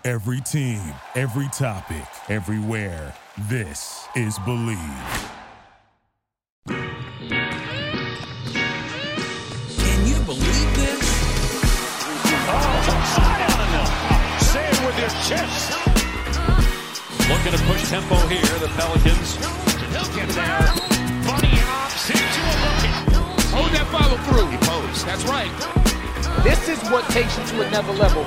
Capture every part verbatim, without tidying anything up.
Every team, every topic, everywhere. This is Believe. Can you believe this? Oh, Zion! Say it with your chest. Looking to push tempo here, the Pelicans. He'll get there. Bunny hops into a bucket. Hold that follow through. He posed. That's right. This is what takes you to another level.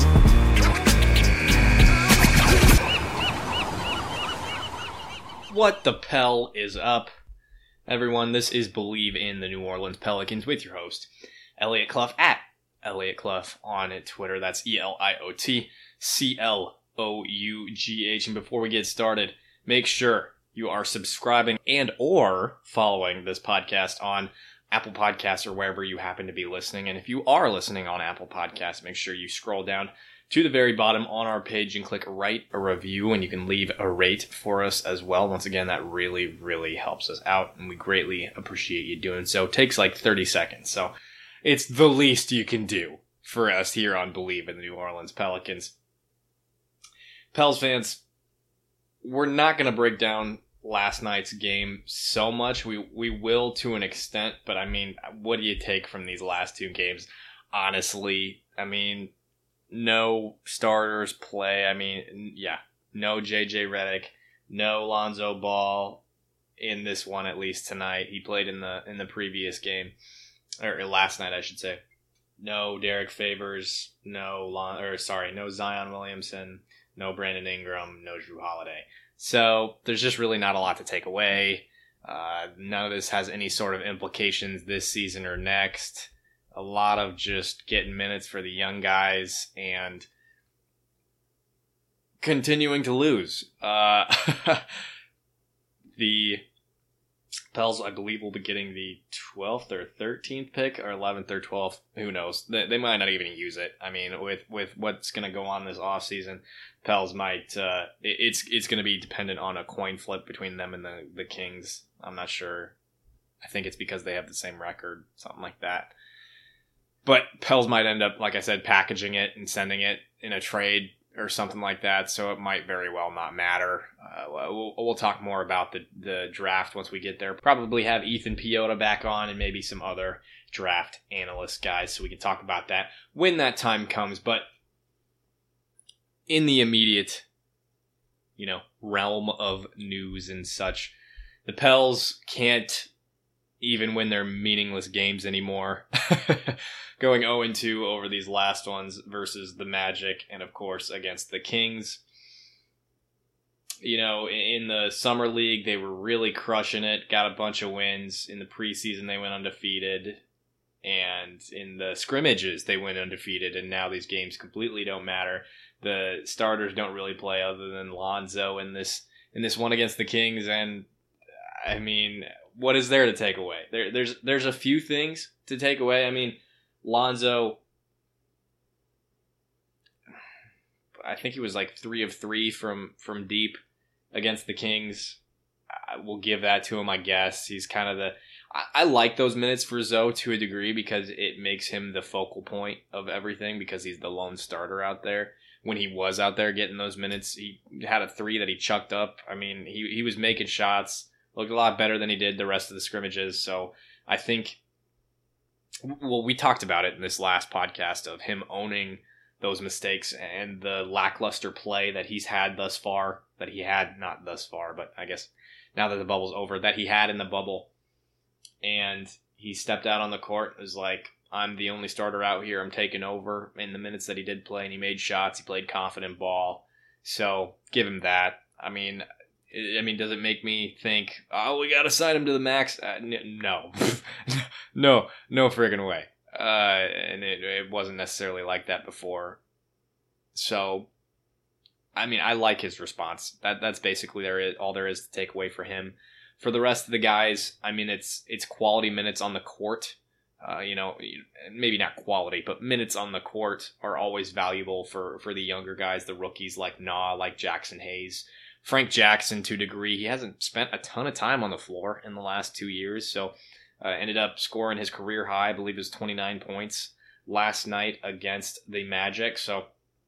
What the Pel is up? Everyone, this is Believe in the New Orleans Pelicans with your host, Elliot Clough, at Elliot Clough on Twitter. That's E L I O T C L O U G H. And before we get started, make sure you are subscribing and or following this podcast on Apple Podcasts or wherever you happen to be listening. And if you are listening on Apple Podcasts, make sure you scroll down to the very bottom on our page and click write a review, and you can leave a rate for us as well. Once again, that really, really helps us out, and we greatly appreciate you doing so. It takes like thirty seconds, so it's the least you can do for us here on Believe in the New Orleans Pelicans. Pels fans, we're not going to break down last night's game so much. We we will to an extent, but I mean, what do you take from these last two games? Honestly, I mean, no starters play. I mean, yeah, no J J Redick, no Lonzo Ball in this one, at least tonight. He played in the in the previous game, or last night, I should say. No Derek Favors, no Lon, or sorry, no Zion Williamson, no Brandon Ingram, no Jrue Holiday. So there's just really not a lot to take away. Uh, none of this has any sort of implications this season or next. A lot of just getting minutes for the young guys and continuing to lose. Uh, the Pels, I believe, will be getting the twelfth or thirteenth pick, or eleventh or twelfth. Who knows? They, they might not even use it. I mean, with, with what's going to go on this offseason, Pels might, uh, it, it's it's going to be dependent on a coin flip between them and the, the Kings. I'm not sure. I think it's because they have the same record, something like that. But Pels might end up, like I said, packaging it and sending it in a trade or something like that, so it might very well not matter. Uh, we'll, we'll talk more about the, the draft once we get there. Probably have Ethan Piota back on and maybe some other draft analyst guys, so we can talk about that when that time comes. But in the immediate, you know, realm of news and such, the Pels can't even win their meaningless games anymore. Going oh and two over these last ones versus the Magic and, of course, against the Kings. You know, in the Summer League, they were really crushing it, got a bunch of wins. In the preseason, they went undefeated. And in the scrimmages, they went undefeated, and now these games completely don't matter. The starters don't really play other than Lonzo in this in this one against the Kings, and, I mean, what is there to take away? There, there's there's a few things to take away. I mean, Lonzo, I think he was like three of three from, from deep against the Kings. I will give that to him, I guess. He's kind of the... I, I like those minutes for Zoe to a degree because it makes him the focal point of everything because he's the lone starter out there. When he was out there getting those minutes, he had a three that he chucked up. I mean, he, he was making shots. Looked a lot better than he did the rest of the scrimmages. So I think, well, we talked about it in this last podcast of him owning those mistakes and the lackluster play that he's had thus far, that he had, not thus far, but I guess now that the bubble's over, that he had in the bubble. And he stepped out on the court and was like, I'm the only starter out here. I'm taking over in the minutes that he did play, and he made shots. He played confident ball. So give him that. I mean, I mean, does it make me think, oh, we got to sign him to the max? Uh, n- no. no, no friggin' way. Uh, and it, it wasn't necessarily like that before. So, I mean, I like his response. That That's basically there is, all there is to take away for him. For the rest of the guys, I mean, it's it's quality minutes on the court. Uh, you know, maybe not quality, but minutes on the court are always valuable for, for the younger guys, the rookies like Nah, like Jackson Hayes. Frank Jackson, to a degree, he hasn't spent a ton of time on the floor in the last two years, so uh, ended up scoring his career high, I believe it was twenty-nine points last night against the Magic. So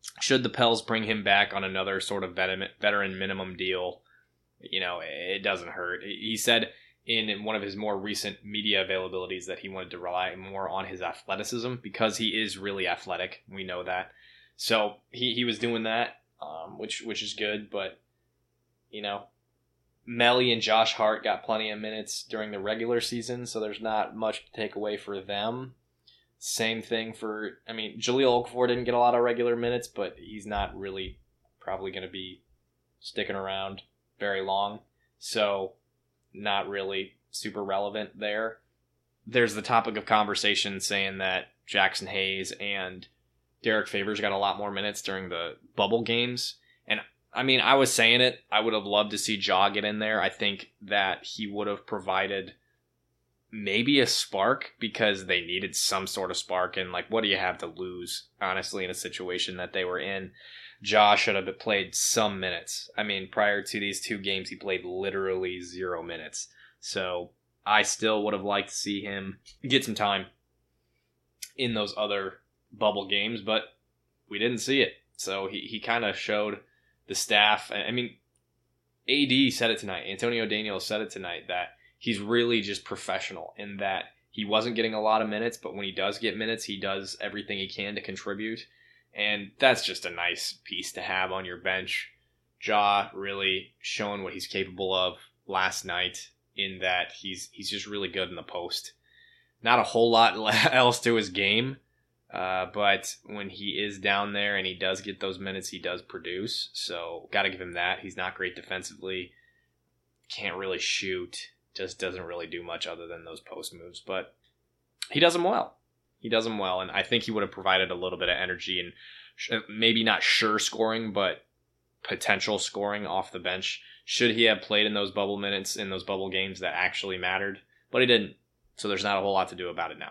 should the Pels bring him back on another sort of veteran minimum deal, you know, it doesn't hurt. He said in one of his more recent media availabilities that he wanted to rely more on his athleticism because he is really athletic. We know that. So he, he was doing that, um, which which is good. But, you know, Melly and Josh Hart got plenty of minutes during the regular season, so there's not much to take away for them. Same thing for, I mean, Jahlil Okafor didn't get a lot of regular minutes, but he's not really probably going to be sticking around very long. So not really super relevant there. There's the topic of conversation saying that Jackson Hayes and Derek Favors got a lot more minutes during the bubble games. And I mean, I was saying it. I would have loved to see Ja get in there. I think that he would have provided maybe a spark because they needed some sort of spark. And like, what do you have to lose, honestly, in a situation that they were in? Ja should have played some minutes. I mean, prior to these two games, he played literally zero minutes. So I still would have liked to see him get some time in those other bubble games, but we didn't see it. So he, he kind of showed the staff. I mean, A D said it tonight. Antonio Daniels said it tonight that he's really just professional in that he wasn't getting a lot of minutes, but when he does get minutes, he does everything he can to contribute. And that's just a nice piece to have on your bench. Ja really showing what he's capable of last night in that he's he's just really good in the post. Not a whole lot else to his game, uh, but when he is down there and he does get those minutes, he does produce. So got to give him that. He's not great defensively. Can't really shoot. Just doesn't really do much other than those post moves. But he does them well. He does them well, and I think he would have provided a little bit of energy and sh- maybe not sure scoring, but potential scoring off the bench. Should he have played in those bubble minutes, in those bubble games that actually mattered? But he didn't, so there's not a whole lot to do about it now.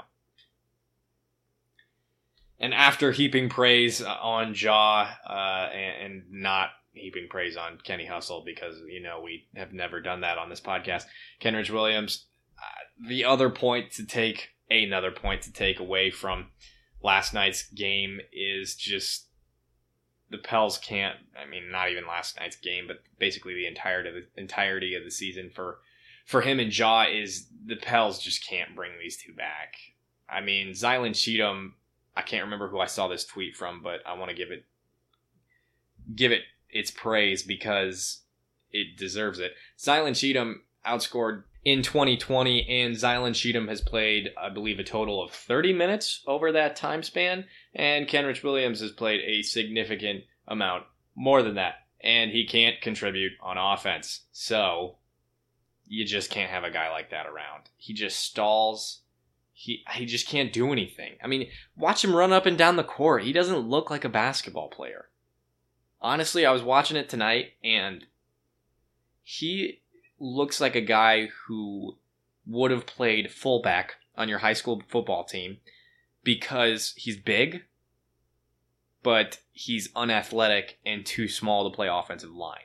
And after heaping praise on Ja uh, and, and not heaping praise on Kenny Hustle, because, you know, we have never done that on this podcast, Kenrich Williams, uh, the other point to take Another point to take away from last night's game is just the Pels can't, I mean, not even last night's game, but basically the entirety of the, entirety of the season for, for him and Ja is the Pels just can't bring these two back. I mean, Zylan Cheatham, I can't remember who I saw this tweet from, but I want to give it give it its praise because it deserves it. Zylan Cheatham outscored in twenty twenty, and Zylan Cheatham has played, I believe, a total of thirty minutes over that time span, and Kenrich Williams has played a significant amount more than that, and he can't contribute on offense. So, you just can't have a guy like that around. He just stalls. He he just can't do anything. I mean, watch him run up and down the court. He doesn't look like a basketball player. Honestly, I was watching it tonight, and he looks like a guy who would have played fullback on your high school football team because he's big, but he's unathletic and too small to play offensive line.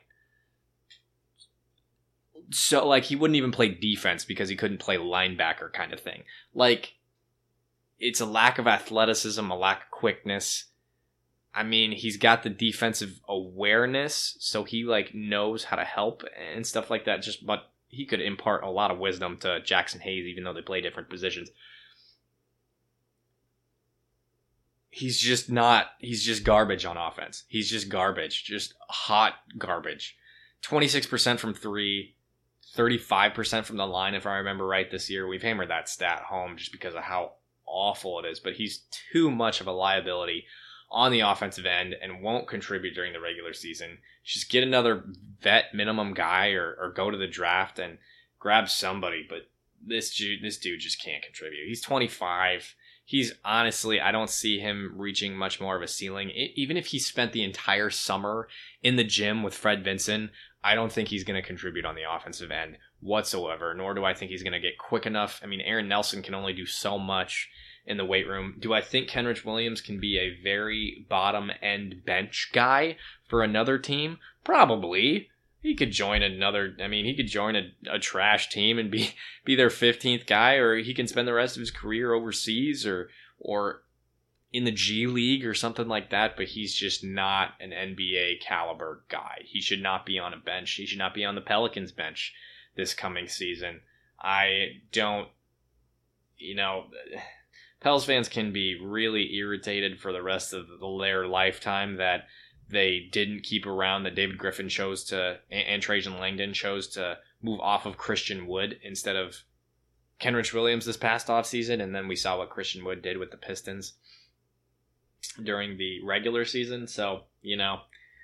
So, like, he wouldn't even play defense because he couldn't play linebacker kind of thing. Like, it's a lack of athleticism, a lack of quickness. I mean, he's got the defensive awareness, so he, like, knows how to help and stuff like that. Just, but he could impart a lot of wisdom to Jackson Hayes, even though they play different positions. He's just not, he's just garbage on offense. He's just garbage, just hot garbage. twenty-six percent from three, thirty-five percent from the line, if I remember right this year. We've hammered that stat home just because of how awful it is, but he's too much of a liability on the offensive end and won't contribute during the regular season. Just get another vet minimum guy or, or go to the draft and grab somebody. But this dude, this dude just can't contribute. He's twenty-five. He's honestly, I don't see him reaching much more of a ceiling. It, even if he spent the entire summer in the gym with Fred Vinson, I don't think he's going to contribute on the offensive end whatsoever, nor do I think he's going to get quick enough. I mean, Aaron Nelson can only do so much in the weight room. Do I think Kenrich Williams can be a very bottom-end bench guy for another team? Probably. He could join another, I mean, he could join a, a trash team and be, be their fifteenth guy, or he can spend the rest of his career overseas, or or in the G League or something like that, but he's just not an N B A caliber guy. He should not be on a bench. He should not be on the Pelicans bench this coming season. I don't, you know, Pels fans can be really irritated for the rest of their lifetime that they didn't keep around, that David Griffin chose to, and Trajan Langdon chose to move off of Christian Wood instead of Kenrich Williams this past offseason, and then we saw what Christian Wood did with the Pistons during the regular season. So, you know,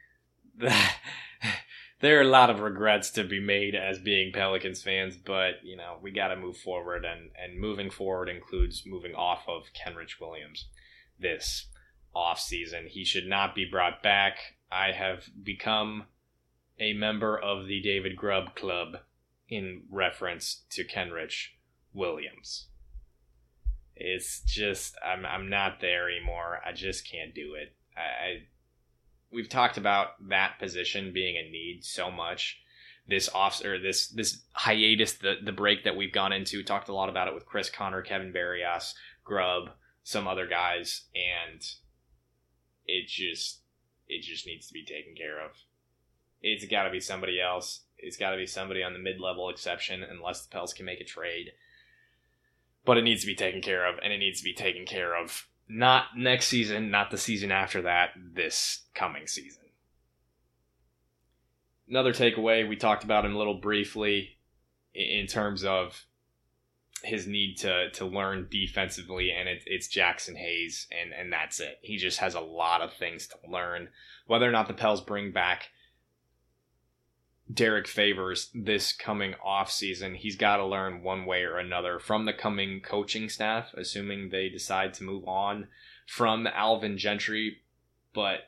there are a lot of regrets to be made as being Pelicans fans, but, you know, we got to move forward, and, and moving forward includes moving off of Kenrich Williams this offseason. He should not be brought back. I have become a member of the David Grubb Club in reference to Kenrich Williams. It's just, I'm I'm not there anymore. I just can't do it. I, I we've talked about that position being a need so much. This off or this this hiatus, the the break that we've gone into, talked a lot about it with Chris Connor, Kevin Barrios, Grubb, some other guys, and it just it just needs to be taken care of. It's got to be somebody else. It's got to be somebody on the mid-level exception, unless the Pels can make a trade. But it needs to be taken care of, and it needs to be taken care of not next season, not the season after that, this coming season. Another takeaway, we talked about him a little briefly in terms of his need to to learn defensively, and it, it's Jackson Hayes, and, and that's it. He just has a lot of things to learn. Whether or not the Pels bring back Derek Favors this coming offseason, he's got to learn one way or another from the coming coaching staff, assuming they decide to move on from Alvin Gentry. But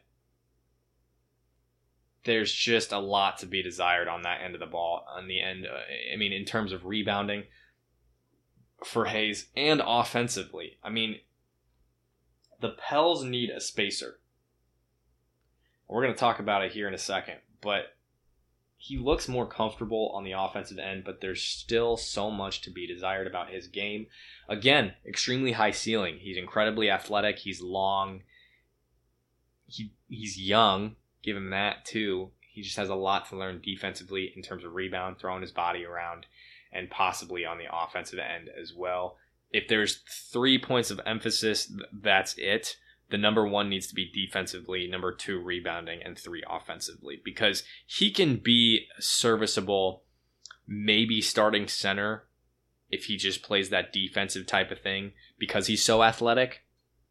there's just a lot to be desired on that end of the ball. On the end, uh, I mean, in terms of rebounding for Hayes and offensively. I mean, the Pels need a spacer. We're going to talk about it here in a second, but he looks more comfortable on the offensive end, but there's still so much to be desired about his game. Again, extremely high ceiling. He's incredibly athletic. He's long. He he's young. Give him that too. He just has a lot to learn defensively in terms of rebound, throwing his body around, and possibly on the offensive end as well. If there's three points of emphasis, that's it. The number one needs to be defensively, number two rebounding, and three offensively, because he can be serviceable, maybe starting center if he just plays that defensive type of thing because he's so athletic.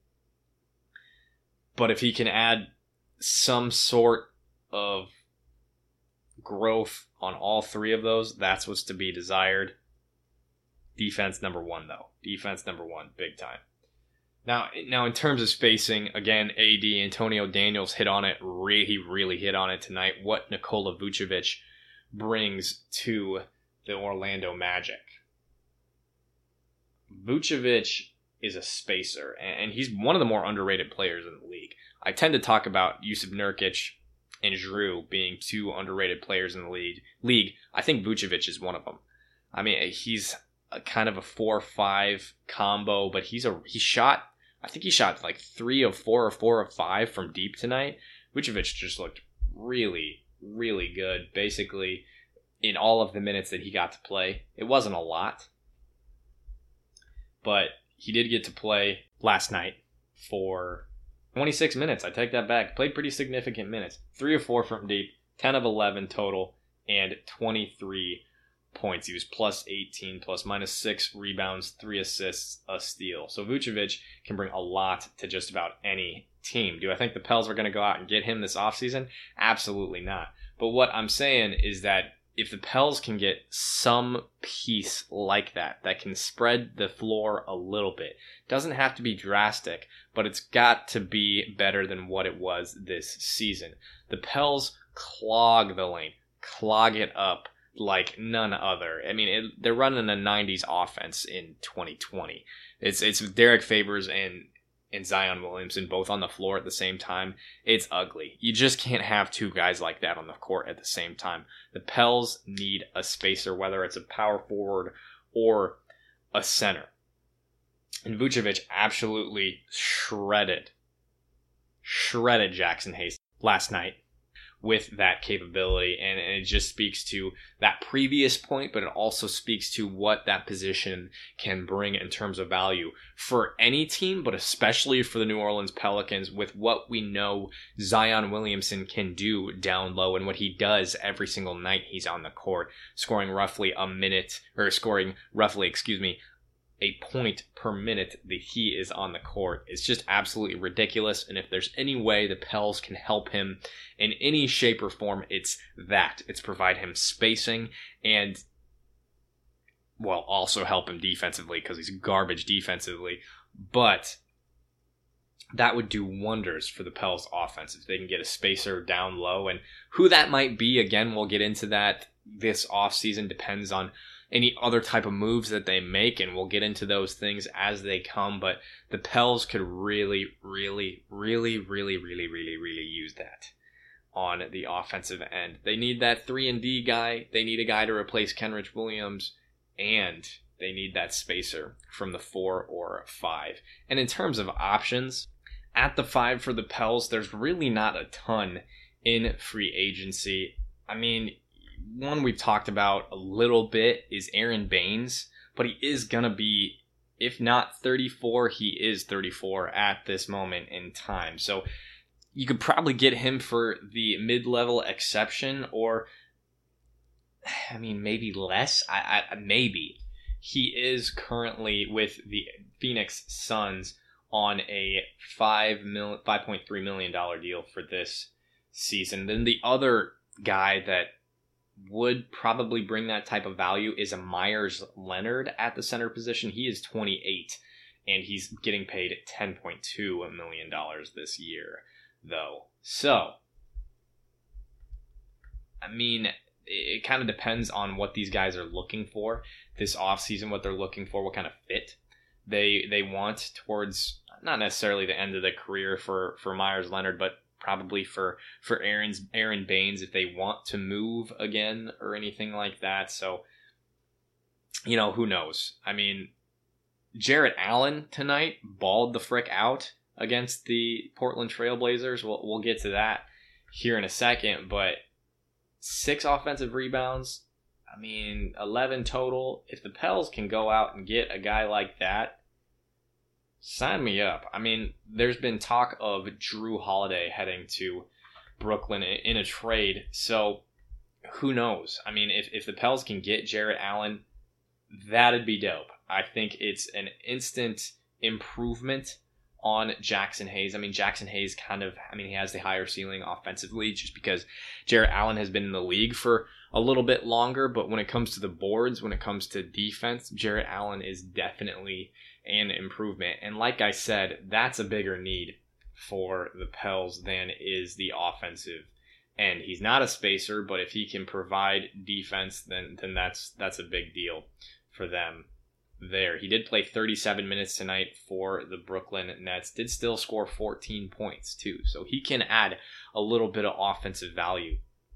But if he can add some sort of growth on all three of those, that's what's to be desired. Defense number one, though. Defense number one, big time. Now, now in terms of spacing, again, A D, Antonio Daniels hit on it. Re- he really hit on it tonight. What Nikola Vucevic brings to the Orlando Magic. Vucevic is a spacer, and he's one of the more underrated players in the league. I tend to talk about Jusuf Nurkic and Drew being two underrated players in the league. League, I think Vucevic is one of them. I mean, he's a kind of a four five combo, but he's a he shot. I think he shot like three of four or four of five from deep tonight. Vucevic just looked really, really good. Basically, in all of the minutes that he got to play, it wasn't a lot, but he did get to play last night for twenty-six minutes. I take that back. Played pretty significant minutes. Three of four from deep, ten of eleven total, and twenty-three points. He was plus eighteen, plus minus six rebounds, three assists, a steal. So Vucevic can bring a lot to just about any team. Do I think the Pels are going to go out and get him this offseason? Absolutely not. But what I'm saying is that if the Pels can get some piece like that, that can spread the floor a little bit, doesn't have to be drastic, but it's got to be better than what it was this season. The Pels clog the lane, clog it up like none other. I mean, it, they're running a nineties offense in twenty twenty. It's it's Derek Favors and and Zion Williamson both on the floor at the same time. It's ugly. You just can't have two guys like that on the court at the same time. The Pels need a spacer, whether it's a power forward or a center. And Vucevic absolutely shredded, shredded Jackson Hayes last night with that capability. And, and it just speaks to that previous point, but it also speaks to what that position can bring in terms of value for any team, but especially for the New Orleans Pelicans with what we know Zion Williamson can do down low and what he does every single night he's on the court, scoring roughly a minute, or scoring roughly, excuse me, a point per minute that he is on the court. It's just absolutely ridiculous. And if there's any way the Pels can help him in any shape or form, it's that. It's provide him spacing and, well, also help him defensively because he's garbage defensively. But that would do wonders for the Pels offense if they can get a spacer down low. And who that might be, again, we'll get into that this offseason. Depends on any other type of moves that they make, and we'll get into those things as they come. But the Pels could really, really, really, really, really, really, really use that on the offensive end. They need that three and D guy. They need a guy to replace Kenrich Williams, and they need that spacer from the four or five. And in terms of options, at the five for the Pels, there's really not a ton in free agency. I mean, one we've talked about a little bit is Aaron Baines, but he is going to be, if not thirty-four, he is thirty-four at this moment in time. So you could probably get him for the mid-level exception, or, I mean, maybe less. I, I maybe. He is currently with the Phoenix Suns on a five mil, five point three million dollars deal for this season. Then the other guy that would probably bring that type of value is a Myers Leonard at the center position. He is twenty-eight, and he's getting paid ten point two million dollars this year, though. So, I mean, it kind of depends on what these guys are looking for this offseason, what they're looking for, what kind of fit they they want towards, not necessarily the end of the career for, for Myers Leonard, but probably for, for Aaron's Aaron Baines if they want to move again or anything like that. So, you know, who knows? I mean, Jarrett Allen tonight balled the frick out against the Portland Trailblazers. We'll, we'll get to that here in a second, but six offensive rebounds. I mean, eleven total. If the Pels can go out and get a guy like that, sign me up. I mean, there's been talk of Jrue Holiday heading to Brooklyn in a trade, so who knows? I mean, if, if the Pels can get Jarrett Allen, that'd be dope. I think it's an instant improvement on Jackson Hayes. I mean, Jackson Hayes kind of, I mean, he has the higher ceiling offensively just because Jarrett Allen has been in the league for a little bit longer, but when it comes to the boards, when it comes to defense, Jarrett Allen is definitely an improvement. And like I said, that's a bigger need for the Pels than is the offensive end. He's not a spacer, but if he can provide defense, then then that's that's a big deal for them there. He did play thirty-seven minutes tonight for the Brooklyn Nets, did still score fourteen points too. So he can add a little bit of offensive value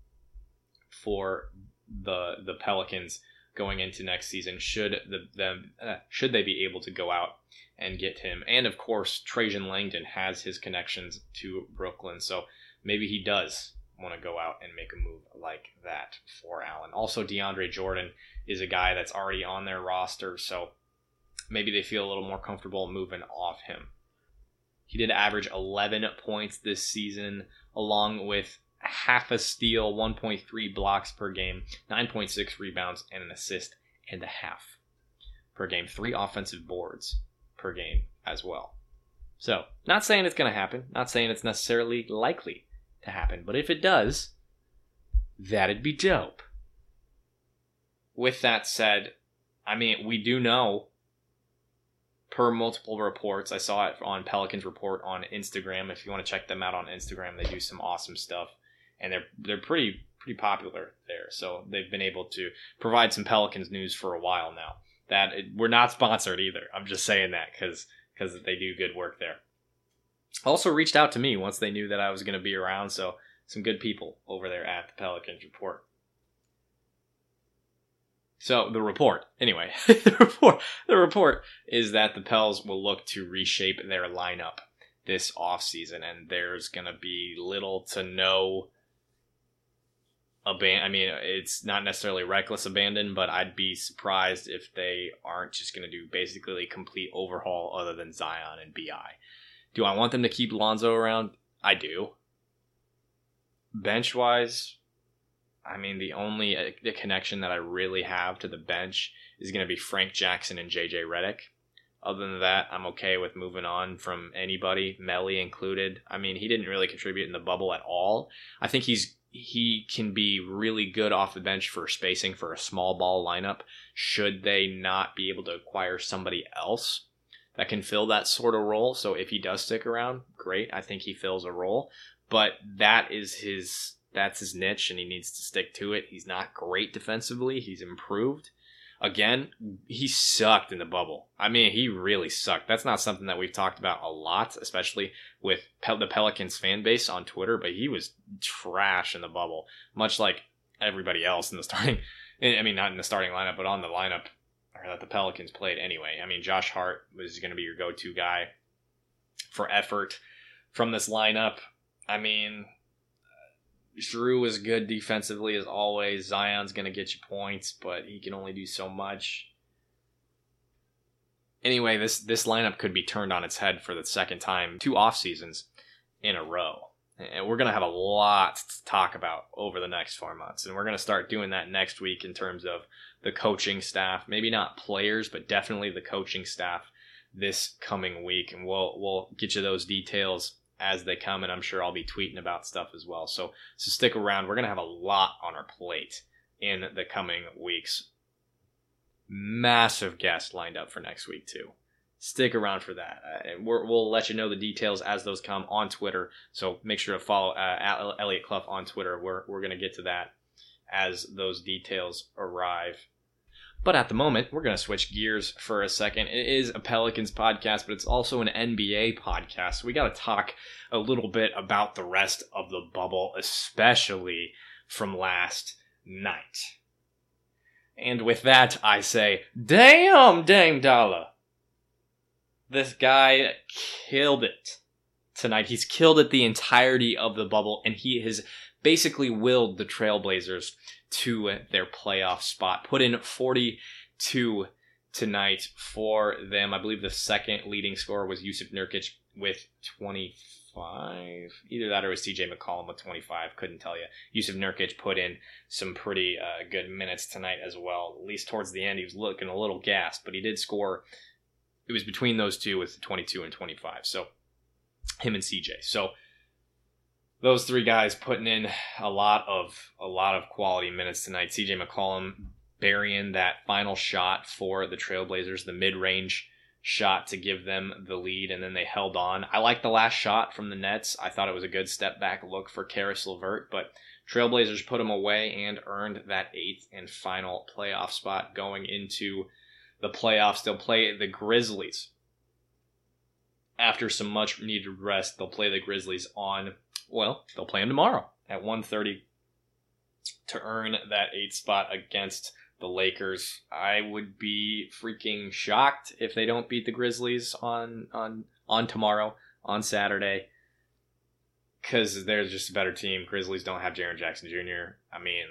for the the Pelicans going into next season, should the them uh, should they be able to go out and get him. And of course, Trajan Langdon has his connections to Brooklyn, so maybe he does want to go out and make a move like that for Allen. Also, DeAndre Jordan is a guy that's already on their roster, so maybe they feel a little more comfortable moving off him. He did average eleven points this season, along with half a steal, one point three blocks per game, nine point six rebounds, and an assist and a half per game. Three offensive boards per game as well. So, not saying it's going to happen, not saying it's necessarily likely to happen, but if it does, that'd be dope. With that said, I mean, we do know, per multiple reports, I saw it on Pelicans Report on Instagram. If you want to check them out on Instagram, they do some awesome stuff. And they're they're pretty pretty popular there. So they've been able to provide some Pelicans news for a while now. That it, we're not sponsored either. I'm just saying that because because they do good work there. Also reached out to me once they knew that I was going to be around. So some good people over there at the Pelicans Report. So the report, anyway, the report, the report is that the Pels will look to reshape their lineup this offseason, and there's going to be little to no aban- I mean, it's not necessarily reckless abandon, but I'd be surprised if they aren't just going to do basically a complete overhaul other than Zion and B I. Do I want them to keep Lonzo around? I do. Bench-wise, I mean, the only uh, the connection that I really have to the bench is going to be Frank Jackson and J J Redick. Other than that, I'm okay with moving on from anybody, Melly included. I mean, he didn't really contribute in the bubble at all. I think he's he can be really good off the bench for spacing for a small ball lineup, should they not be able to acquire somebody else that can fill that sort of role. So if he does stick around, great. I think he fills a role. But that is his that's his niche, and he needs to stick to it. He's not great defensively. He's improved. Again, he sucked in the bubble. I mean, he really sucked. That's not something that we've talked about a lot, especially with Pel- the Pelicans fan base on Twitter, but he was trash in the bubble, much like everybody else in the starting, I mean, not in the starting lineup, but on the lineup that the Pelicans played anyway. I mean, Josh Hart was going to be your go-to guy for effort from this lineup. I mean, Drew is good defensively as always. Zion's going to get you points, but he can only do so much. Anyway, this, this lineup could be turned on its head for the second time, two off seasons in a row. And we're going to have a lot to talk about over the next four months. And we're going to start doing that next week in terms of the coaching staff. Maybe not players, but definitely the coaching staff this coming week. And we'll we'll get you those details as they come, and I'm sure I'll be tweeting about stuff as well. So, so stick around. We're going to have a lot on our plate in the coming weeks. Massive guest lined up for next week, too. Stick around for that. Uh, and we're, we'll let you know the details as those come on Twitter. So make sure to follow uh, at Elliot Clough on Twitter. We're, we're going to get to that as those details arrive. But at the moment, we're going to switch gears for a second. It is a Pelicans podcast, but it's also an N B A podcast. So we got to talk a little bit about the rest of the bubble, especially from last night. And with that, I say, damn, Dame Dollar. This guy killed it tonight. He's killed it the entirety of the bubble, and he has basically willed the Trailblazers to their playoff spot. Put in forty-two tonight for them. I believe the second leading scorer was Jusuf Nurkic with twenty-five. Either that or it was T J McCollum with twenty-five. Couldn't tell you. Jusuf Nurkic put in some pretty uh, good minutes tonight as well. At least towards the end, he was looking a little gassed, but he did score. It was between those two with twenty-two and twenty-five. So him and C J. So those three guys putting in a lot of a lot of quality minutes tonight. C J McCollum burying that final shot for the Trailblazers, the mid-range shot to give them the lead, and then they held on. I like the last shot from the Nets. I thought it was a good step-back look for Karis LeVert, but Trailblazers put him away and earned that eighth and final playoff spot going into the playoffs. They'll play the Grizzlies. After some much-needed rest, they'll play the Grizzlies on... Well, they'll play them tomorrow at one thirty to earn that eighth spot against the Lakers. I would be freaking shocked if they don't beat the Grizzlies on on, on tomorrow, on Saturday, because they're just a better team. Grizzlies don't have Jaren Jackson Junior I mean,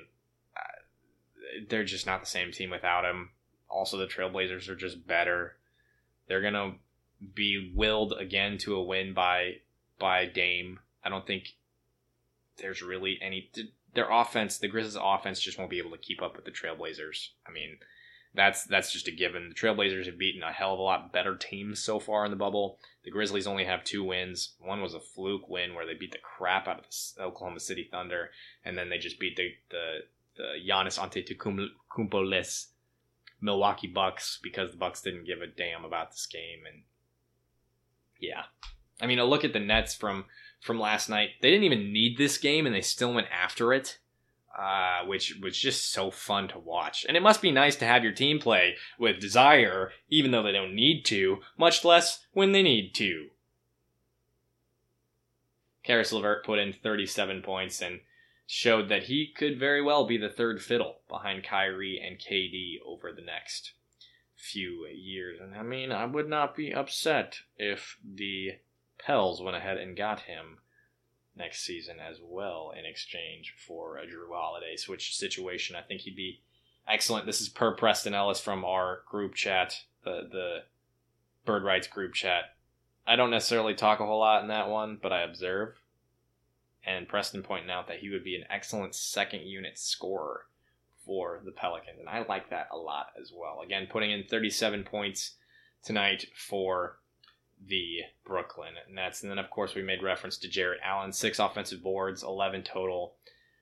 they're just not the same team without him. Also, the Trailblazers are just better. They're going to be willed again to a win by by Dame. I don't think there's really any... Their offense, the Grizzlies' offense just won't be able to keep up with the Trailblazers. I mean, that's that's just a given. The Trailblazers have beaten a hell of a lot better teams so far in the bubble. The Grizzlies only have two wins. One was a fluke win where they beat the crap out of the Oklahoma City Thunder, and then they just beat the, the, the Giannis Antetokounmpo-less Milwaukee Bucks because the Bucks didn't give a damn about this game. And yeah. I mean, a look at the Nets from... from last night. They didn't even need this game, and they still went after it, uh, which was just so fun to watch. And it must be nice to have your team play with desire, even though they don't need to, much less when they need to. Karis LeVert put in thirty-seven points, and showed that he could very well be the third fiddle behind Kyrie and K D over the next few years. And I mean, I would not be upset if the Pels went ahead and got him next season as well in exchange for a Drew Holiday switch situation. I think he'd be excellent. This is per Preston Ellis from our group chat, the, the Bird Rights group chat. I don't necessarily talk a whole lot in that one, but I observe. And Preston pointing out that he would be an excellent second unit scorer for the Pelicans. And I like that a lot as well. Again, putting in thirty-seven points tonight for the Brooklyn Nets. And then, of course, we made reference to Jarrett Allen. Six offensive boards, eleven total.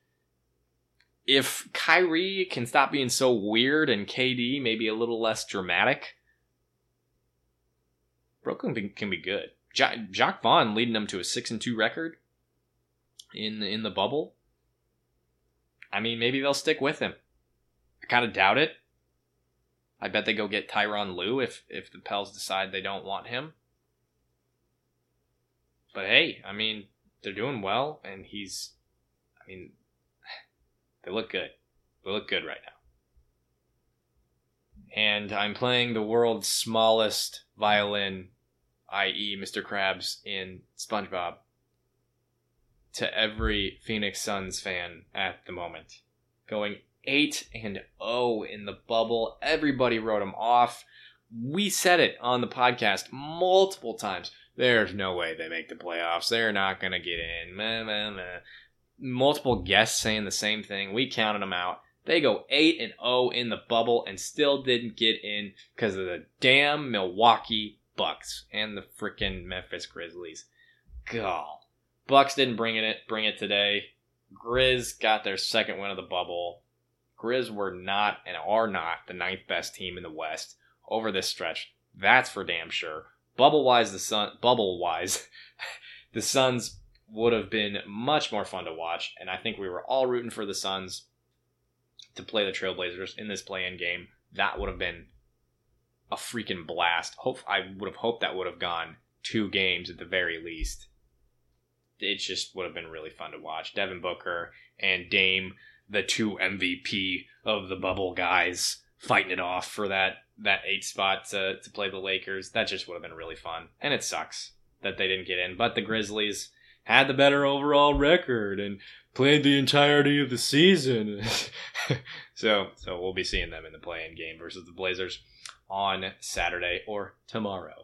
If Kyrie can stop being so weird and K D maybe a little less dramatic, Brooklyn can be good. Jacques Vaughn leading them to a six and two record in the, in the bubble. I mean, maybe they'll stick with him. I kind of doubt it. I bet they go get Tyronn Lue if, if the Pels decide they don't want him. But hey, I mean, they're doing well, and he's, I mean, they look good. They look good right now. And I'm playing the world's smallest violin, that is. Mister Krabs in SpongeBob, to every Phoenix Suns fan at the moment. Going eight and oh in the bubble. Everybody wrote them off. We said it on the podcast multiple times. There's no way they make the playoffs. They're not going to get in. Meh, meh, meh. Multiple guests saying the same thing. We counted them out. They go eight and oh in the bubble and still didn't get in because of the damn Milwaukee Bucks and the freaking Memphis Grizzlies. Gall. Bucks didn't bring it bring it today. Grizz got their second win of the bubble. Grizz were not and are not the ninth best team in the West over this stretch. That's for damn sure. Bubble wise, the Sun bubble wise, the Suns would have been much more fun to watch, and I think we were all rooting for the Suns to play the Trailblazers in this play-in game. That would have been a freaking blast. Hope I would have hoped that would have gone two games at the very least. It just would have been really fun to watch. Devin Booker and Dame, the two M V P of the bubble guys, fighting it off for that, that eight spot to, to play the Lakers. That just would have been really fun. And it sucks that they didn't get in. But the Grizzlies had the better overall record and played the entirety of the season. so so we'll be seeing them in the play-in game versus the Blazers on Saturday or tomorrow.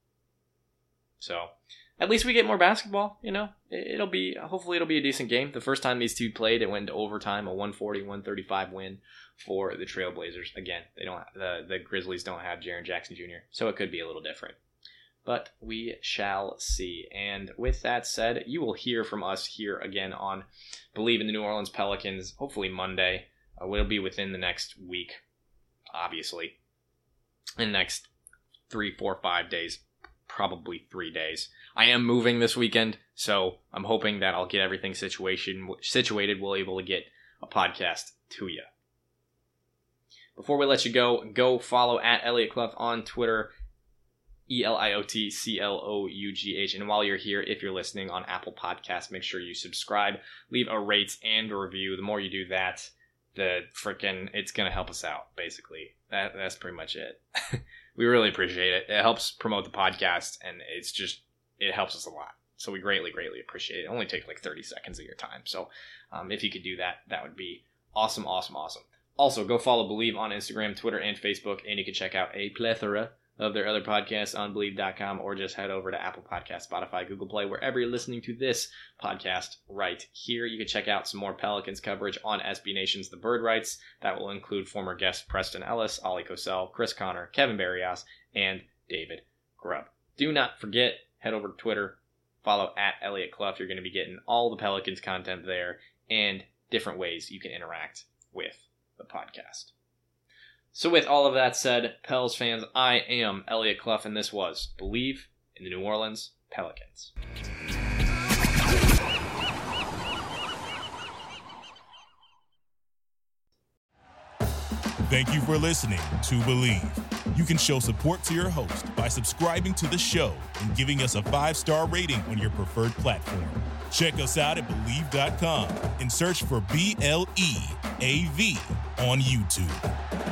So at least we get more basketball, you know. It'll be, hopefully it'll be a decent game. The first time these two played, it went to overtime, a one forty to one thirty-five win for the Trailblazers. Again, they don't the, the Grizzlies don't have Jaren Jackson Junior, so it could be a little different. But we shall see. And with that said, you will hear from us here again on Believe in the New Orleans Pelicans, hopefully Monday. Uh, it'll be within the next week, obviously. In the next three, four, five days. Probably three days. I am moving this weekend, so I'm hoping that I'll get everything situation situated. We'll able to get a podcast to you. Before we let you go, go follow at Elliot Clough on Twitter, E L I O T C L O U G H. And while you're here, if you're listening on Apple Podcasts, make sure you subscribe, leave a rate and a review. The more you do that, the freaking, it's going to help us out, basically. That That's pretty much it. We really appreciate it. It helps promote the podcast, and it's just, it helps us a lot. So we greatly, greatly appreciate it. It only takes like thirty seconds of your time. So um, if you could do that, that would be awesome, awesome, awesome. Also, go follow Believe on Instagram, Twitter, and Facebook, and you can check out a plethora of their other podcasts on Believe dot com, or just head over to Apple Podcasts, Spotify, Google Play, wherever you're listening to this podcast right here. You can check out some more Pelicans coverage on S B Nation's The Bird Rights. That will include former guests Preston Ellis, Ollie Cosell, Chris Connor, Kevin Barrios, and David Grubb. Do not forget, head over to Twitter, follow at Elliot Clough. You're going to be getting all the Pelicans content there and different ways you can interact with the podcast. So with all of that said, Pels fans, I am Elliot Clough, and this was Believe in the New Orleans Pelicans. Thank you for listening to Believe. You can show support to your host by subscribing to the show and giving us a five-star rating on your preferred platform. Check us out at Believe dot com and search for B L E A V on YouTube.